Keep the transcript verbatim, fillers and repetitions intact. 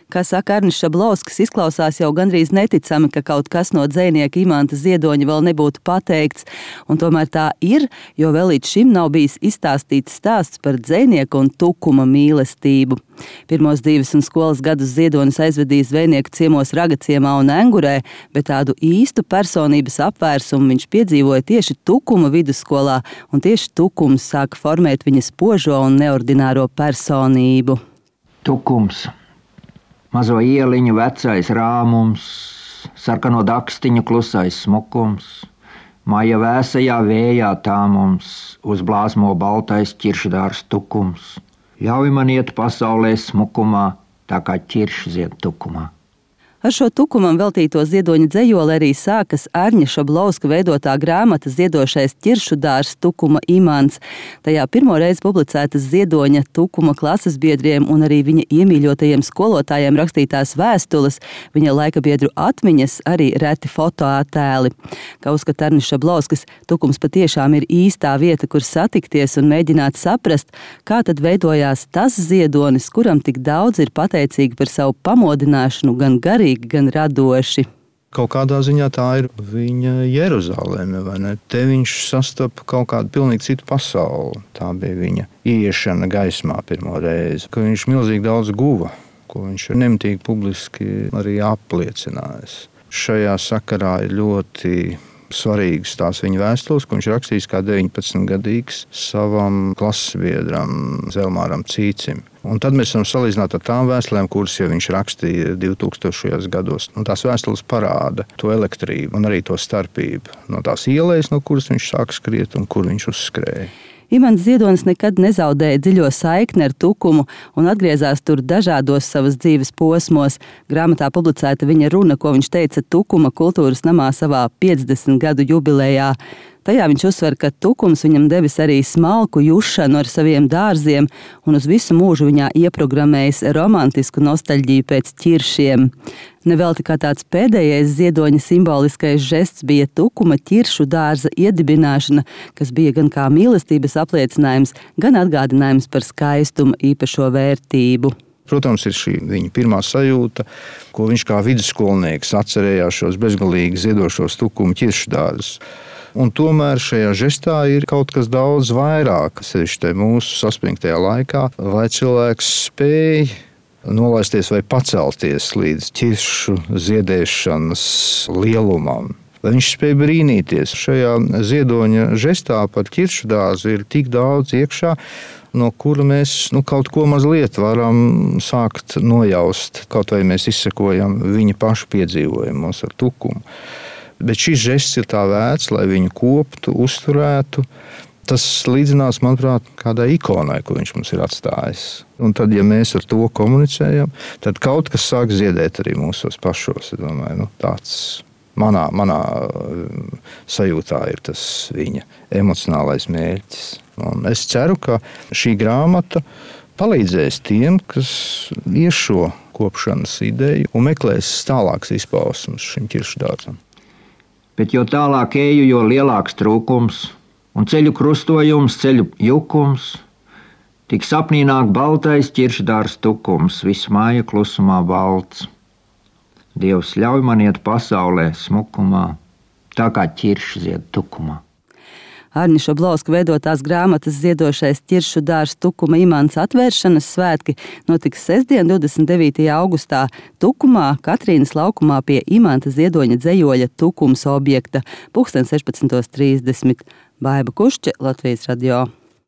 Kā saka Arnis Šablovskis, izklausās jau gandrīz neticami, ka kaut kas no dzejnieka Imanta Ziedoņa vēl nebūtu pateikts. Un tomēr tā ir, jo vēl līdz šim nav bijis izstāstīts stāsts par dzejnieku un tukuma mīlestību. Pirmos dzīves un skolas gadus Ziedonis aizvedīja zvejnieku ciemos Ragaciemā un Engurē, bet tādu īstu personības apvērsumu viņš piedzīvoja tieši Tukuma vidusskolā, un tieši Tukums sāka formēt viņa spožo un neordināro personību. Tukums, mazo ieliņu vecais rāmums, sarkano dakstiņu klusais smukums, maija vēsajā vējā tāmums, uz blāzmo baltais ķiršdārs tukums. Ļauj man iet pasaulē smukumā, tā kā ķiršzied tukumā. Ar šo Tukumam veltīto Ziedoņa dzejoli arī sākas Arņa Šablovska veidotā grāmata Ziedošais ķiršu dārs Tukuma Imants. Tajā pirmo reizi publicētas Ziedoņa Tukuma klases biedriem un arī viņa iemīļotajiem skolotājiem rakstītās vēstules, viņa laikabiedru atmiņas, arī reti fotoattēli. Kā uzskata Arnis Šablovskis, Tukums patiešām ir īstā vieta, kur satikties un mēģināt saprast, kā tad veidojās tas Ziedonis, kuram tik daudz ir pateicīgi par savu pamodināšanu gan garīgi, gan radoši. Kaut kādā ziņā tā ir viņa Jeruzaleme, vai ne? Te viņš sastapa kaut kādu pilnīgi citu pasauli. Tā bija viņa ieiešana gaismā pirmo reizi, ka viņš milzīgi daudz guva, ko viņš nemitīgi publiski arī apliecinājis. Šajā sakarā ir ļoti svarīgas tās viņa vēstules, ko viņš rakstījis kā deviņpadsmitgadīgs savam klases biedram Zelmāram Cīcim. Un tad mēs varam salīdzināt ar tām vēstulēm, kuras jau viņš rakstīja divtūkstošajos gados. Un tās vēstules parāda to elektrību un arī to starpību no tās ielas, no kuras viņš sāk skriet un kur viņš uzskrēja. Imants Ziedonis nekad nezaudēja dziļo saikni ar Tukumu un atgriezās tur dažādos savas dzīves posmos. Grāmatā publicēta viņa runa, ko viņš teica Tukuma kultūras namā savā piecdesmit gadu jubilejā. Tajā viņš uzsver, ka Tukums viņam devis arī smalku jušanu ar saviem dārziem un uz visu mūžu viņā ieprogrammējis romantisku nostalģiju pēc ķiršiem. Nevelti kā tāds pēdējais Ziedoņa simboliskais žests bija Tukuma ķiršu dārza iedibināšana, kas bija gan kā mīlestības apliecinājums, gan atgādinājums par skaistumu īpašo vērtību. Protams, ir šī viņa pirmā sajūta, ko viņš kā vidusskolnieks atcerējās šos bezgalīgi ziedošos Tukuma ķiršu dārzus. Un tomēr šajā žestā ir kaut kas daudz vairāk, sevišķi mūsu saspringtajā laikā, vai cilvēks spēj nolaisties vai pacelties līdz ķiršu ziedēšanas lielumam. Vai viņš spēj brīnīties. Šajā Ziedoņa žestā par ķiršu dārzu ir tik daudz iekšā, no kura mēs nu, kaut ko mazliet varam sākt nojaust, kaut vai mēs izsekojam viņa pašu piedzīvojumos ar Tukumu. Bet šis žests ir tā vērts, lai viņu koptu, uzturētu. Tas līdzinās, manuprāt, kādai ikonai, ko viņš mums ir atstājis. Un tad, ja mēs ar to komunicējam, tad kaut kas sāk ziedēt arī mūsos pašos. Es domāju, nu, tāds manā, manā sajūtā ir tas viņa emocionālais mērķis. Un es ceru, ka šī grāmata palīdzēs tiem, kas ies šo kopšanas ideju un meklēs tālākas izpausmes šim ķiršu dārzam. Bet jo tālāk eju, jo lielāks trūkums, un ceļu krustojums, ceļu jukums, tik sapnī nāk baltais ķiršdārs Tukums, visu māja klusumā balts. Dievs ļauj man iet pasaulē smukumā, tā kā ķiršzied tukumā. Arņa Šablovska veidotās grāmatas Ziedošais ķiršu dārs Tukuma Imants atvēršanas svētki notiks sestdien, divdesmit devītajā augustā Tukumā, Katrīnas laukumā pie Imanta Ziedoņa dzejoļa Tukums objekta, pulksten sešpadsmit trīsdesmit. Baiba Kušče, Latvijas radio.